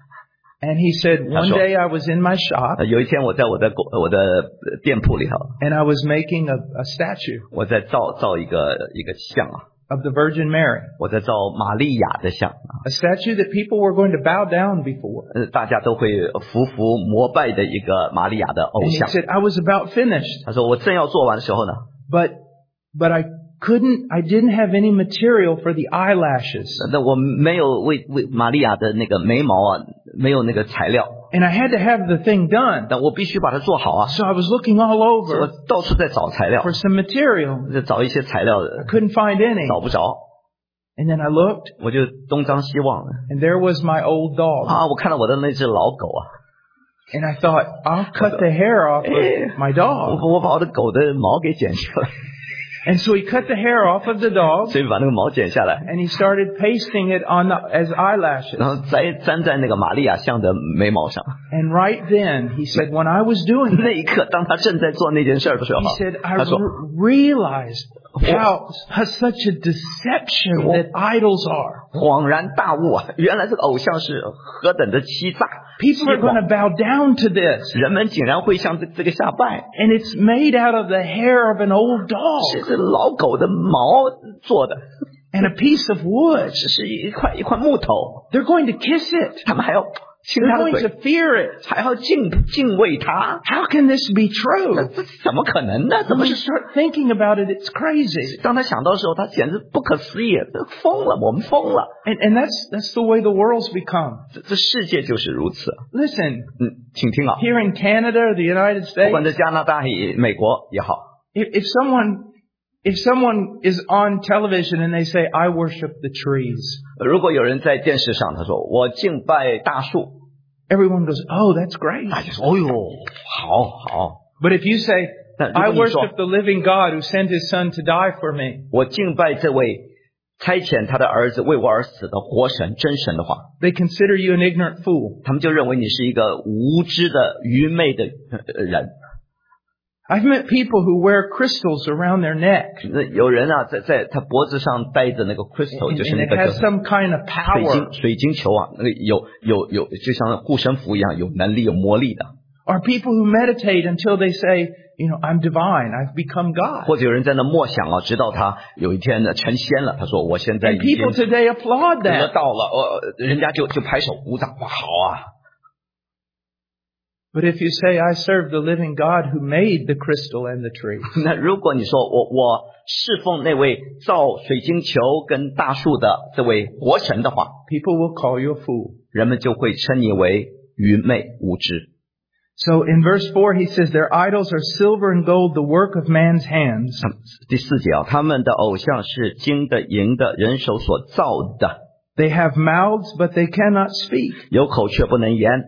A: And he said, one day I was in my shop
B: 呃有一天我在我的狗我的店铺里头，
A: and I was making a, a statue
B: 我在造造一个一个像啊，
A: of the Virgin Mary.
B: 我在造玛利亚的像啊，
A: A statue that people were going to bow down before.
B: 呃，大家都会服服膜拜的一个玛利亚的偶
A: And he
B: 像。
A: said, I was about finished,
B: 他说我正要做完的时候呢，
A: but, but I couldn't, I didn't have any material for the eyelashes.
B: 那我没有为为玛利亚的那个眉毛啊，没有那个材料，
A: And I had to have the thing done.
B: 但我必须把它做好啊。
A: So I was looking all
B: 我
A: over
B: 到处在找材料
A: for，some material.
B: 在找一些材料
A: I
B: 的，
A: couldn't find any.
B: 找不着，
A: And then I looked
B: 我就东张西望了
A: and there was my old dog.
B: 啊！我看到我的那只老狗啊，
A: And I thought, I'll cut the hair off of my
B: 我
A: dog.
B: 我把我的狗的毛给剪下来，
A: And so he cut the hair off of the dog
B: 所以把那个毛剪下来，
A: and he started pasting it on the, as eyelashes.
B: 然后再粘在那个玛利亚像的眉毛上。
A: And right then, he said, when I was doing
B: 那
A: that,
B: 一刻，当他正在做那件事的时候
A: he，said, I
B: 他说
A: re- realized how, how such a deception that idols are.
B: 恍然大悟啊，原来这个偶像是何等的欺诈！
A: People are going to bow down to this.
B: 人们竟然会向这这个下拜，
A: And it's made out of the hair of an old
B: 这
A: dog
B: 是老狗的毛做的，
A: and a piece of wood.
B: 这是一块一块木头，
A: They're going to kiss it.
B: 他们还要亲
A: They're
B: 他的
A: going
B: 嘴
A: to，fear it.
B: 还要敬敬畏他，
A: How can this be
B: 这
A: true?
B: 这怎么可能呢？怎
A: When
B: 么
A: we
B: 是？
A: start thinking about it, it's crazy.
B: 当他想到的时候，他简直不可思议，这疯了，我们疯了。
A: And, and that's, that's the way the world's become.
B: 这这世界就是如此。
A: Listen,
B: 嗯，请听啊，
A: here in Canada or the United
B: 不管
A: States,
B: 在加拿大也美国也好，
A: if, if someone, if someone is on television and they say, I worship the trees,
B: 如果有人在电视上他说我敬拜大树，
A: everyone goes, oh, that's great.
B: 大家说哦哟，好好。
A: But if you say,
B: 但如
A: I
B: 果你说
A: worship the living God who sent his son to die for me,
B: 我敬拜这位差遣他的儿子为我而死的活神真神的话，
A: they consider you an ignorant fool.
B: 他们就认为你是一个无知的愚昧的呃人。
A: I've met people who wear crystals around their neck.
B: 那有人啊，在在他脖子上戴着那个 crystal，
A: And,
B: 就是
A: and
B: 那
A: it
B: 个
A: has
B: 叫
A: some kind of
B: 水
A: power.
B: 晶水晶球啊，那个有有有，就像护身符一样，有能力有魔力的。
A: Or people who meditate until they say, you know, I'm divine, I've become God.
B: 或者有人在那默想啊，直到他有一天呢成仙了，他说我现在
A: And
B: 已经
A: people today applaud
B: 得
A: that.
B: 到了，呃，人家就就拍手鼓掌，哇，好啊！
A: But if you say, I serve the living God who made the crystal and the tree,
B: 那如果你说我我侍奉那位造水晶球跟大树的这位活神的话，
A: people will call you a fool.
B: 人们就会称你为愚昧无知。
A: So in verse four, he says, their idols are silver and gold, the work of man's hands.
B: 第四节啊，他们的偶像是金的、银的，人手所造的。
A: They have mouths, but they cannot speak.
B: 有口却不能言。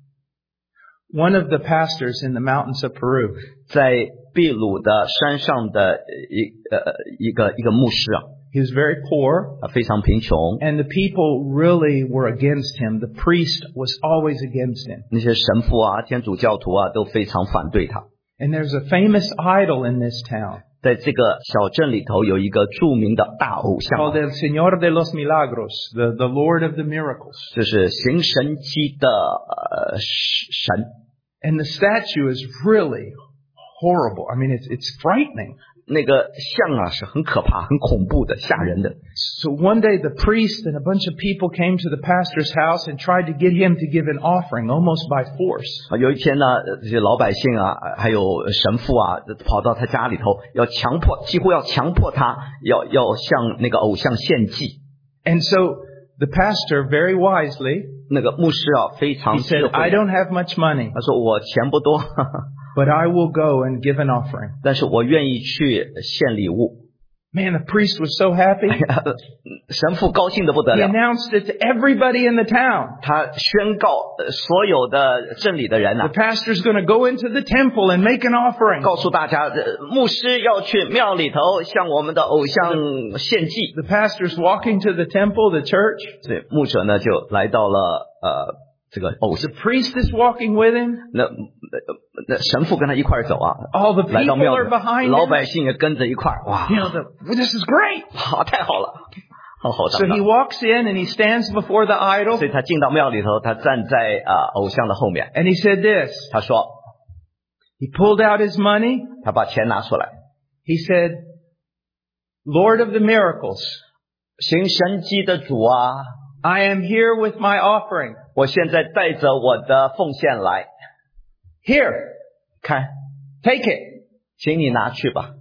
A: One of the pastors in the mountains of Peru,
B: 在秘鲁的山上的一呃一个一个牧师啊，
A: he was very poor,
B: 啊非常贫穷，
A: and the people really were against him. The priest was always against him.
B: 那些神父啊、天主教徒啊都非常反对他。
A: And there's a famous idol in this town
B: 在这个小镇里头有一个著名的大偶像，
A: called El Señor de los Milagros, the, the Lord of the Miracles.
B: 就是行神迹的呃神。
A: And the statue is really horrible. I mean, it's, it's frightening.
B: 那个像啊是很可怕、很恐怖的、吓人的。
A: So one day the priest and a bunch of people came to the pastor's house and tried to get him to give an offering, almost by force.
B: 啊，有一天呢，这些老百姓啊，还有神父啊，跑到他家里头，要强迫，几乎要强迫他，要要向那个偶像献祭。
A: And so the pastor, very wisely,
B: 那个牧师啊，非常
A: he
B: 智
A: said, I
B: 慧。
A: don't have much money,
B: 他说我钱不多，
A: but I will go and give an offering.
B: 但是我愿意去献礼物。
A: Man, the priest was so happy.
B: 神父高兴得不得
A: He
B: 了，
A: announced it to everybody in the town.
B: 他宣告呃所有的镇里的人
A: The
B: 呐、
A: pastor's going to go into the temple and make an offering.
B: 告诉大家，呃牧师要去庙里头向我们的偶像献祭。
A: The pastor's walking to the temple, the church.
B: 所以牧者呢就来到了呃这个偶
A: The
B: 像，
A: priest is walking with him.
B: 那那那神父跟他一块儿走啊，
A: All the
B: 来到
A: people
B: 庙
A: are
B: 里，
A: behind
B: 老
A: him.
B: 百姓也跟着一块儿，哇，
A: You know, the, well, this is great.
B: 好太好了，好好
A: So
B: 的。
A: he walks in and he stands before the idol
B: 所以他进到庙里头，他站在啊、呃偶像的后面，
A: and he said this.
B: 他说
A: He pulled out his money.
B: 他把钱拿出来，
A: He said, Lord of the miracles,
B: 行神迹的主啊，
A: I am here with my offering.
B: 我现在带着我的奉献来，
A: Here,
B: 看，
A: take it.
B: 请你拿去吧。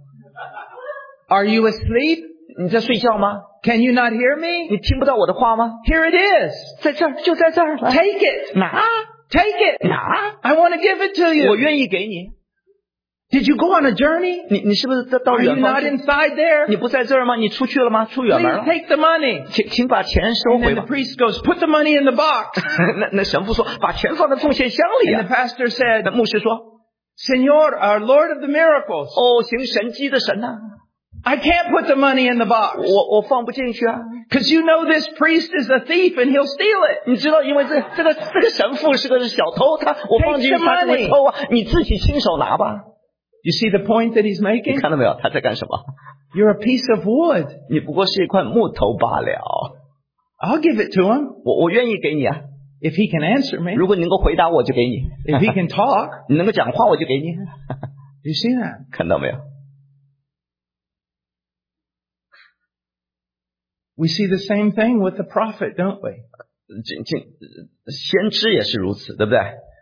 A: Are you asleep?
B: 你在睡觉吗？
A: Can you not hear me?
B: 你听不到我的话吗？
A: Here it is.
B: 在这儿，就在这儿，来
A: Take it.
B: 拿
A: Take it.
B: 拿，
A: I want to give it to
B: 我
A: you.
B: 愿意给你。
A: Did you go on a journey?
B: 你你是不是到
A: Are you
B: 远方
A: not
B: 去？
A: inside there?
B: 你不在这儿吗？你出去了吗？出远门
A: Please
B: 了？
A: take the money.
B: 请请把钱收
A: And
B: 回
A: then the
B: 吧。
A: priest goes, put the money in the box.
B: 那那神父说，把钱放在奉献箱里
A: And
B: 啊
A: the。pastor said,
B: 那牧师说，
A: Señor, our Lord of the miracles,
B: 哦，行神迹的神呐、
A: I can't put the money in the box.
B: 我我放不进去啊。
A: Because you know this priest is a thief and he'll steal it.
B: 你知道，因为这这个这个神父是个小偷，他我放进去
A: Take the
B: 他就会
A: money.
B: 偷啊。你自己亲手拿吧。
A: You see the point that he's
B: 你
A: making?
B: 看到没有？他在干什么？
A: You're a piece of wood.
B: 你不过是一块木头罢了。
A: I'll give it to him
B: 我我愿意给你啊。
A: if he can answer me.
B: 如果你能够回答我，就给你；
A: If he can talk.
B: 你能够讲话，我就给你。
A: You see that?
B: 看到没有？
A: We see the same thing with the prophet, don't we?
B: 这这先知也是如此，对不对？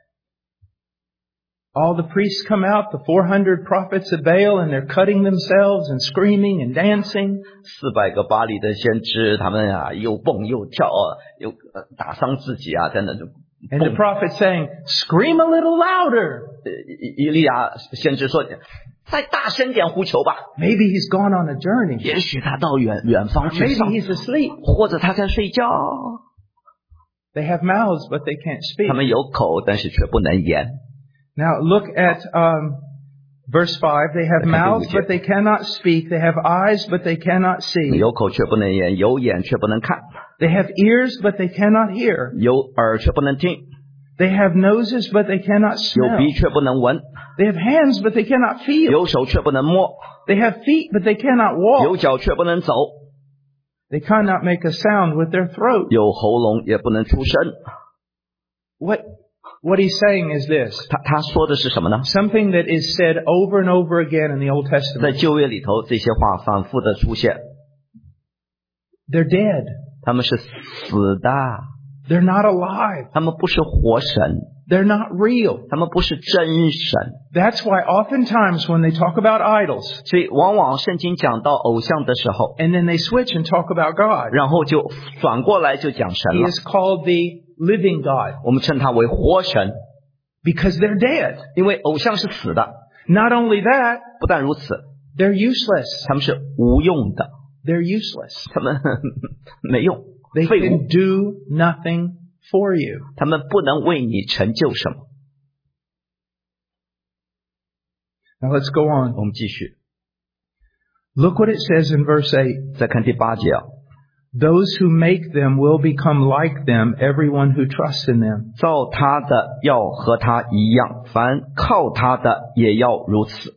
A: All the priests come out, the four hundred prophets of Baal, and they're cutting themselves and screaming and dancing.
B: 四百个巴黎的先知，他们啊又蹦又跳啊，又呃打伤自己啊，真的就
A: And the
B: 蹦。
A: prophet saying, scream a little louder.
B: 呃以以利亚先知说：“再大声点呼求吧。
A: Maybe he's gone on a journey.
B: 也许他到远远方去
A: Maybe
B: 上，
A: he's asleep.
B: 或者他在睡觉。
A: They have mouths, but they can't speak.
B: 他们有口，但是却不能言。
A: Now look at um, verse five. They have mouths, but they cannot speak. They have eyes, but they cannot see.
B: 有口却不能言，有眼却不能看，
A: They have ears, but they cannot hear.
B: 有耳却不能听，
A: They have noses, but they cannot
B: 有
A: smell.
B: 鼻却不能闻，
A: They have hands, but they cannot feel.
B: 有手却不能摸，
A: They have feet, but they cannot
B: 有
A: walk.
B: 脚却不能走，
A: They cannot make a sound with their throat.
B: 有喉咙也不能出声。
A: What, what he's saying is this.
B: 他他说的是什么呢？
A: Something that is said over and over again in the Old
B: 在
A: Testament.
B: 旧约里头，这些话反复的出现，
A: They're dead.
B: 他们是死的，
A: They're not alive.
B: 他们不是活神，
A: They're not real.
B: 他们不是真神。
A: That's why oftentimes when they talk about idols,
B: 所以往往圣经讲到偶像的时候，
A: and then they switch and talk about God,
B: 然后就反过来就讲神
A: he
B: 了。
A: is called the living God.
B: 我们称他为活神。
A: because they're dead.
B: 因为偶像是死的。
A: Not only that,
B: 不但如此，
A: they're useless.
B: 他们是无用的，
A: They're useless.
B: 他们没用，
A: They
B: 废
A: can
B: 物，
A: do nothing for you.
B: 他们不能为你成就什么。
A: Now let's go on.
B: 我们继续，
A: Look what it says in verse eight.
B: 再看第八节啊，
A: Those who make them will become like them, everyone who trusts in them.
B: 造他的要和他一样，凡靠他的也要如此。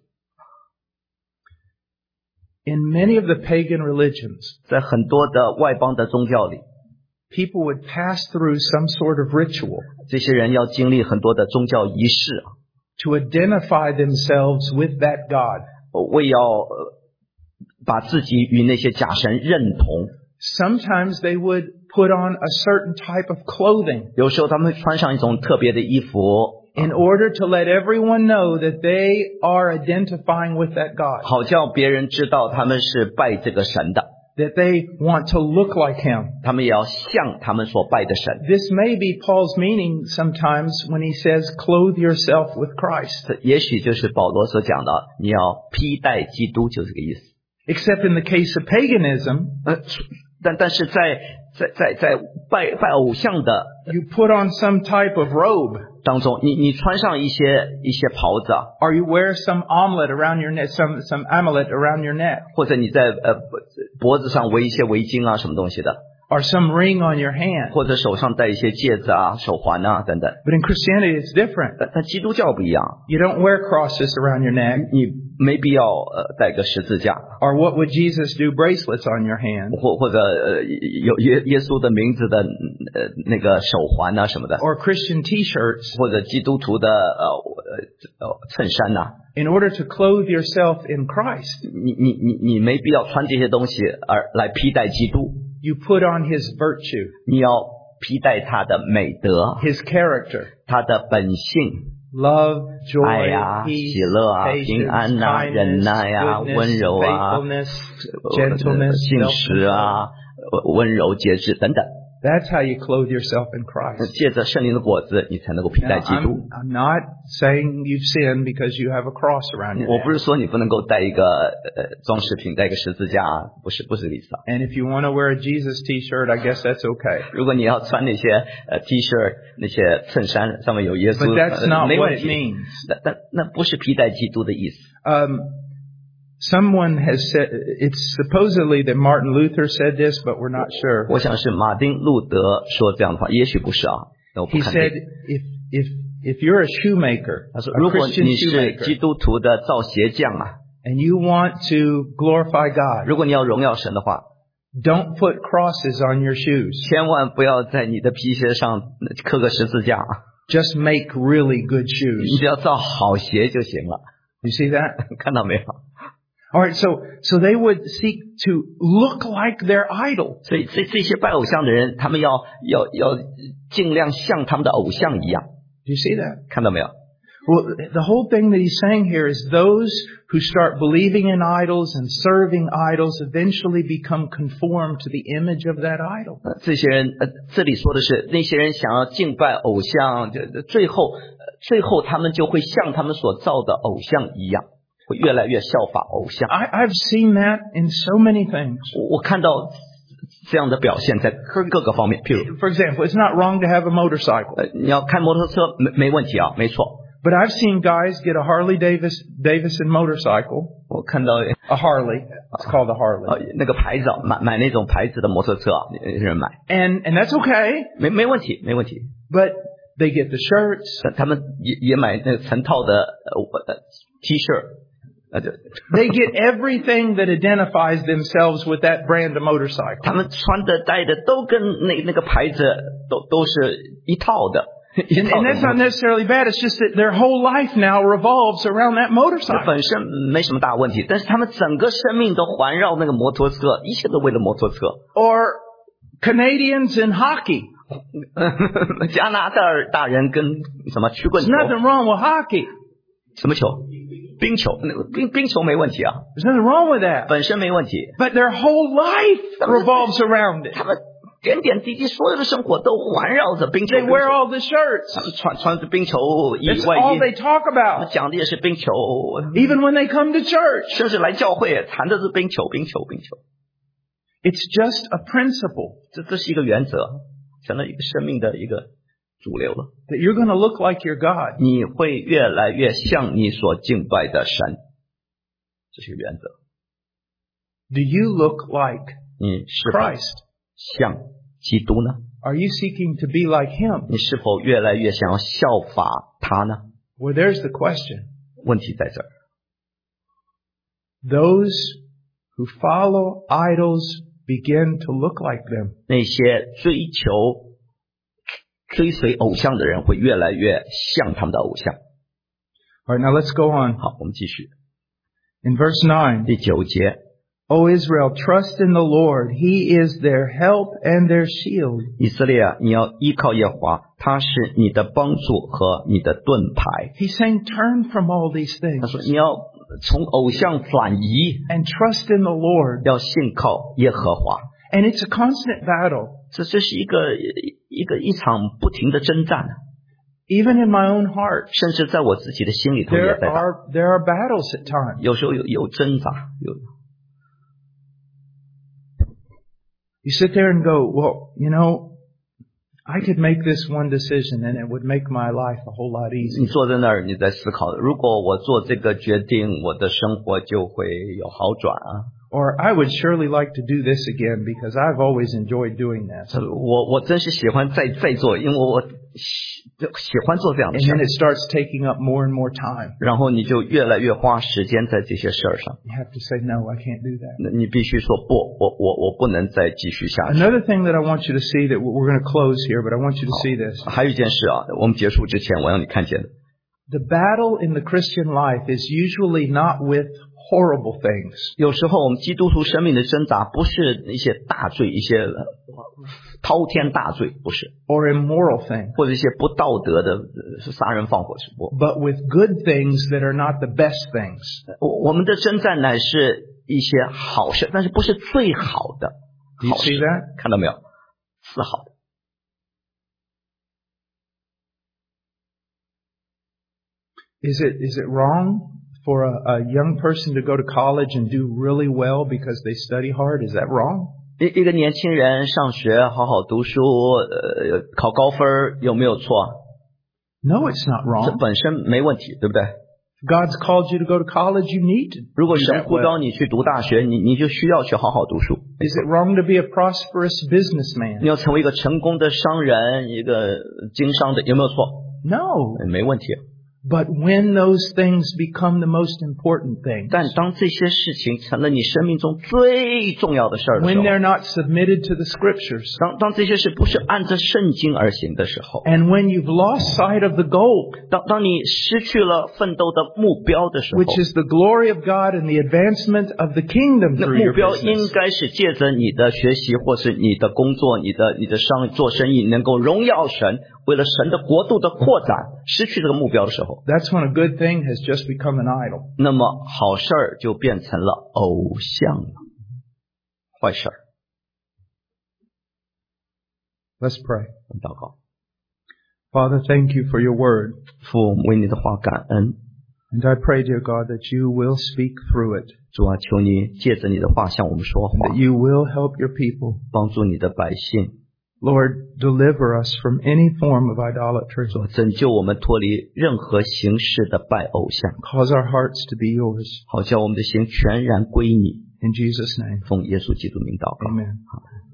A: In many of the pagan religions,
B: 在很多的外邦的宗教里，
A: people would pass through some sort of ritual
B: 这些人要经历很多的宗教仪式啊，
A: to identify themselves with that God.
B: 为要呃把自己与那些假神认同。
A: Sometimes they would put on a certain type of clothing
B: 有时候他们会穿上一种特别的衣服，
A: in order to let everyone know that they are identifying with that God,
B: 好叫别人知道他们是拜这个神的，
A: that they want to look like Him.
B: 他们也要像他们所拜的神。
A: This may be Paul's meaning sometimes when he says, clothe yourself with Christ.
B: 这也许就是保罗所讲的，你要披戴基督，就这个意思。
A: Except in the case of paganism,
B: 呃，但但是在在在在拜拜偶像的
A: you put on some type of robe,
B: 当中，你你穿上一些一些袍子啊，
A: or you wear some amulet around your neck, some some amulet around your neck,
B: 或者你在呃脖子上围一些围巾啊，什么东西的，
A: or some ring on your hand.
B: 或者手上戴一些戒指啊、手环啊等等。
A: But in Christianity, it's different.
B: 但但基督教不一样，
A: You don't wear crosses around your neck,
B: 你没必要呃带个十字架，
A: or what would Jesus do? Bracelets on your hand,
B: 或或者呃有耶耶稣的名字的呃那个手环啊什么的，
A: or Christian T-shirts,
B: 或者基督徒的呃呃呃衬衫呐、啊，
A: in order to clothe yourself in Christ.
B: 你你你你没必要穿这些东西而来披戴基督，
A: You put on His virtue,
B: 你要披戴他的美德、
A: His character,
B: 他的本性。
A: love,
B: 爱
A: joy,
B: 啊，
A: peace,
B: 喜乐啊，平
A: patience,
B: 安啊，忍
A: kindness,
B: 耐啊，
A: goodness,
B: 温柔啊，
A: faithfulness, gentleness,
B: 信实啊，温柔节制等等。
A: That's how you clothe yourself in Christ.
B: 借着圣灵的果子，你才能够披
A: Now,
B: 戴基督。
A: I'm, I'm not saying you've sinned because you have a cross around your
B: 我不
A: neck.
B: 是说你不能够带一个呃装饰品，带一个十字架，不是不是这个意思啊。
A: And if you want to wear a Jesus T-shirt, I guess that's okay.
B: 如果你要穿那些呃 T 恤、那些衬衫，上面有耶稣，
A: But that's
B: 呃
A: not
B: 没
A: what
B: 问
A: it
B: 题。
A: means.
B: 那那那不是披戴基督的意思。
A: Um, someone has said, it's supposedly that Martin Luther said this, but we're not sure.
B: 我想是马丁路德说这样的话，也许不是啊，那我不
A: He
B: 肯定。
A: said, if, if, if you're a shoemaker,
B: 他说，
A: a
B: 如果
A: Christian
B: 你是基
A: shoemaker,
B: 督徒的造鞋匠啊，
A: and you want to glorify God,
B: 如果你要荣耀神的话，
A: don't put crosses on your shoes.
B: 千万不要在你的皮鞋上刻个十字架啊，
A: Just make really good
B: 你
A: shoes.
B: 只要造好鞋就行了。
A: You see that?
B: 看到没有？
A: All right, so, so they would seek to look like their idol.
B: 所以这这些拜偶像的人，他们要要要尽量像他们的偶像一样，
A: Do you see that?
B: 看到没有？
A: Well, the whole thing that he's saying here is those who start believing in idols and serving idols eventually become conformed to the image of that idol.
B: 呃这些人，呃，这里说的是那些人想要敬拜偶像，就最后，呃最后他们就会像他们所造的偶像一样，会越来越效法偶像。
A: I, I've seen that in so many things.
B: 我我看到这样的表现在各各个方面，譬如，
A: For example, it's not wrong to have a motorcycle,
B: 呃，你要开摩托车没没问题啊，没错。
A: but I've seen guys get a Harley Davis, Davidson motorcycle,
B: 我看到
A: a Harley, it's called a
B: 呃
A: Harley,
B: 那个牌子啊，买买那种牌子的摩托车啊，有人买
A: and, and that's okay,
B: 没没问题，没问题。
A: but they get the shirts,
B: 他他们也也买那成套的呃呃 T 恤，呃就
A: they get everything that identifies themselves with that brand of motorcycle.
B: 他们穿的戴的都跟那那个牌子都都是一套的。一
A: And,
B: 套
A: and
B: 的
A: that's not necessarily bad. It's just that their whole life now revolves around that
B: 这
A: motorcycle.
B: 本身没什么大问题，但是他们整个生命都环绕那个摩托车，一切都为了摩托车。
A: Or Canadians in hockey.
B: 加拿大大人跟什么曲棍
A: There's
B: 球，
A: nothing wrong with hockey.
B: 什么球？冰球，那个冰冰球没问题啊，
A: There's nothing wrong with that.
B: 本身没问题。
A: But their whole life revolves around it.
B: 他们点点滴滴，所有的生活都环绕着冰球。
A: They wear all the shirts.
B: 他们穿穿着冰球衣
A: That's
B: 外
A: all
B: 衣，
A: they talk
B: 他们
A: about.
B: 讲的也是冰球，
A: Even when they come to church.
B: 甚至来教会谈的是冰球，冰球，冰球。
A: It's just a principle
B: 这这是一个原则，成了一个生命的一个主流了。
A: that you're going to look like your God.
B: 你会越来越像你所敬拜的神，这是个原则。
A: Do you look like
B: 你是否
A: Christ?
B: 像基督呢？
A: Are you seeking to be like Him?
B: 你是否越来越想要效法他呢？
A: Well, there's the question.
B: 问题在这儿。
A: Those who follow idols begin to look like them.
B: 那些追求、追随偶像的人会越来越像他们的偶像。
A: All right, now let's go on.
B: 好，我们继续
A: In verse nine,
B: 第九节。
A: O Israel, trust in the Lord. He is their help and their shield.
B: 以色列啊，你要依靠耶和华，他是你的帮助和你的盾牌。
A: He's saying turn from all these
B: 他
A: things
B: 说你要从偶像转移，
A: and trust in the Lord.
B: 要信靠耶和华。
A: And it's a constant battle.
B: 这这是一个一个一场不停的征战，
A: Even in my own heart,
B: 甚至在我自己的心里头也
A: there
B: 在打。
A: are, there are battles at times.
B: 有时候有有挣扎，有
A: You sit there and go, well, you know, I could make this one decision and it would make my life a whole lot
B: 你
A: easier.
B: 坐在那儿，你在思考，如果我做这个决定，我的生活就会有好转啊。
A: Or I would surely like to do this again because I've always enjoyed doing this.
B: 我我真是喜欢再再做，因为我喜喜欢做这样的
A: And
B: 事
A: then it starts taking up more and more time.
B: 然后你就越来越花时间在这些事儿上。
A: You have to say, no, I can't do that.
B: 那你必须说不，我我我不能再继续下去。
A: Another thing that I want you to see, that we're going to close here, but I want you to see this.
B: 还有一件事啊，我们结束之前，我让你看见的。
A: The battle in the Christian life is usually not with horrible things.
B: 有时候我们基督徒生命的挣扎不是一些大罪，一些滔天大罪，不是，
A: or immoral things,
B: 或者一些不道德的呃是杀人放火是不。
A: but with good things that are not the best things.
B: 我我们的征战乃是一些好事，但是不是最好的
A: Do you
B: 好事
A: see that?
B: 看到没有？是好的。
A: Is it is it wrong for a, a young person to go to college and do really well because they study hard? Is that wrong?
B: 一一个年轻人上学好好读书，呃，考高分有没有错？
A: No, it's not
B: 这
A: wrong.
B: 本身没问题，对不对？
A: If God's called you to go to college, you need to
B: 如果
A: do
B: 神
A: that
B: 呼
A: well.
B: 召你去读大学，你你就需要去好好读书。
A: Is it wrong to be a prosperous
B: 你
A: businessman?
B: 要成为一个成功的商人，一个经商的，有没有错？
A: No.
B: 没问题。
A: But when those things become the most important things,
B: 但当这些事情成了你生命中最重要的事儿的时
A: when
B: 候，
A: they're not submitted to the scriptures,
B: 当当这些事不是按着圣经而行的时候，
A: and when you've lost sight of the goal,
B: 当当你失去了奋斗的目标的时候，
A: which is the glory of God and the advancement of the kingdom
B: 那
A: through
B: 目
A: your
B: 标应
A: business,
B: 该是借着你的学习，或是你的工作、你的你的商做生意，能够荣耀神，为了神的国度的扩展，失去这个目标的时候，
A: that's when a good thing has just become an idol.
B: 那么好事儿就变成了偶像了，坏事儿。
A: Let's pray.
B: 我们祷告，
A: Father, thank you for your word.
B: 父，我们为你的话感恩。
A: And I pray, dear God, that you will speak through it,
B: 主啊，求你借着你的话向我们说
A: and
B: 话
A: that，you will help your people.
B: 帮助你的百姓，
A: Lord, deliver us from any form of idolatry.
B: 主啊拯救我们脱离任何形式的拜偶像，
A: Cause our hearts to be yours.
B: 好叫我们的心全然归你。
A: In Jesus' name,
B: 奉耶稣基督名祷告。
A: amen.
B: 好